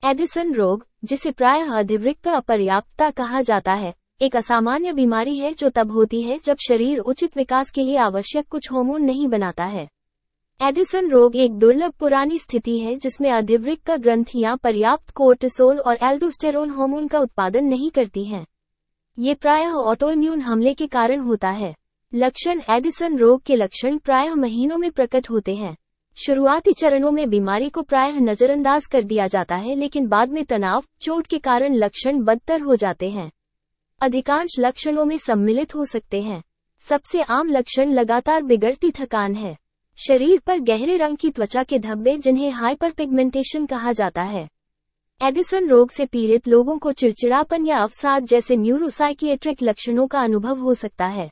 Edison रोग, जिसे प्रायः अधिवृक्क अपर्याप्तता कहा जाता है, एक असामान्य बीमारी है जो तब होती है जब शरीर उचित विकास के लिए आवश्यक कुछ हार्मोन नहीं बनाता है। एडिसन रोग एक दुर्लभ पुरानी स्थिति है जिसमें अधिवृक्क ग्रंथियां पर्याप्त कोर्टिसोल और एल्डोस्टेरोन हार्मोन का उत्पादन नहीं करती हैं। ये प्रायः ऑटोइम्यून हमले के कारण होता है। लक्षण। एडिसन रोग के लक्षण प्रायः महीनों में प्रकट होते हैं। शुरुआती चरणों में बीमारी को प्रायः नजरअंदाज कर दिया जाता है, लेकिन बाद में तनाव, चोट के कारण लक्षण बदतर हो जाते हैं। अधिकांश लक्षणों में सम्मिलित हो सकते हैं। सबसे आम लक्षण लगातार बिगड़ती थकान है। शरीर पर गहरे रंग की त्वचा के धब्बे, जिन्हें हाइपरपिगमेंटेशन कहा जाता है। एडिसन रोग से पीड़ित लोगों को चिड़चिड़ापन या अवसाद जैसे न्यूरोसाइकियाट्रिक लक्षणों का अनुभव हो सकता है।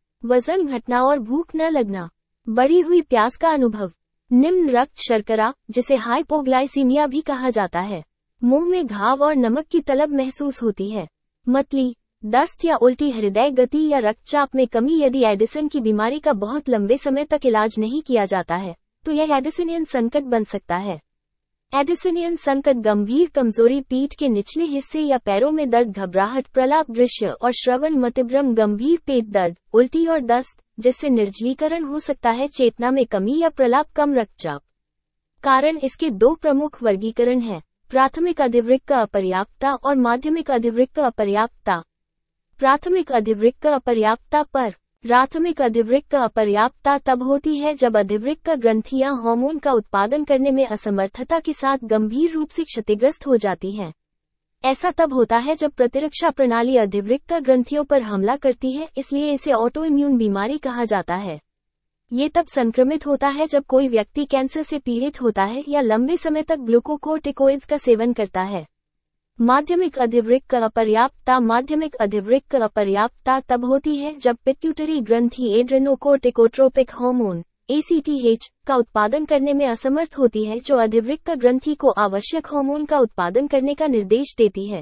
वजन घटना और भूख न लगना। बढ़ी हुई प्यास का अनुभव। निम्न रक्त शर्करा, जिसे हाइपोग्लाइसीमिया भी कहा जाता है। मुंह में घाव और नमक की तलब महसूस होती है। मतली, दस्त या उल्टी, हृदय गति या रक्तचाप में कमी। यदि एडिसन की बीमारी का बहुत लंबे समय तक इलाज नहीं किया जाता है, तो यह एडिसनियन संकट बन सकता है। एडिसनियन संकट गंभीर कमजोरी, पीठ के निचले हिस्से या पैरों में दर्द, घबराहट, प्रलाप, दृश्य और श्रवण मतिभ्रम, गंभीर पेट दर्द, उल्टी और दस्त जिससे निर्जलीकरण हो सकता है, चेतना में कमी या प्रलाप, कम रक्तचाप। कारण। इसके दो प्रमुख वर्गीकरण हैं: प्राथमिक अधिवृक्क अपर्याप्तता और माध्यमिक अधिवृक्क अपर्याप्तता। प्राथमिक अधिवृक्क अपर्याप्तता पर। प्राथमिक अधिवृक्क अपर्याप्तता तब होती है जब अधिवृक्क ग्रंथियां हार्मोन का उत्पादन करने में असमर्थता के साथ गंभीर रूप से क्षतिग्रस्त हो जाती हैं। ऐसा तब होता है जब प्रतिरक्षा प्रणाली अधिवृक्क ग्रंथियों पर हमला करती है, इसलिए इसे ऑटोइम्यून बीमारी कहा जाता है। ये तब संक्रमित होता है जब कोई व्यक्ति कैंसर से पीड़ित होता है या लंबे समय तक ग्लूकोकोर्टिकोइड्स का सेवन करता है। माध्यमिक अधिवृक्क अपर्याप्तता। माध्यमिक अधिवृक्क अपर्याप्तता तब होती है जब पिट्यूटरी ग्रंथि एड्रेनोकोर्टिकोट्रोपिक हार्मोन ACTH का उत्पादन करने में असमर्थ होती है, जो अधिवृक्क ग्रंथि को आवश्यक हार्मोन का उत्पादन करने का निर्देश देती है।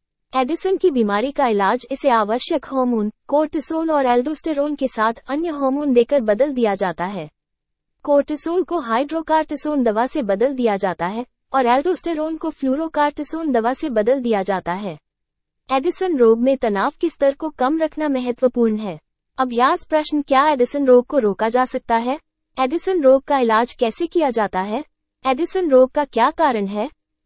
एडिसन की बीमारी का इलाज इसे आवश्यक हार्मोन, कोर्टिसोल और एल्डोस्टेरोन के साथ अन्य हार्मोन देकर बदल दिया जाता है। कोर्टिसोल को हाइड्रोकार्टिसोन दवा से बदल दिया जाता है और एल्डोस्टेरोन को फ्लूरोकार्टिसोन दवा से बदल दिया जाता है। एडिसन रोग में तनाव के स्तर को कम रखना महत्वपूर्ण है। अभ्यास प्रश्न। क्या एडिसन रोग को रोका जा सकता है? एडिसन रोग का इलाज कैसे किया जाता है? एडिसन रोग का क्या कारण है?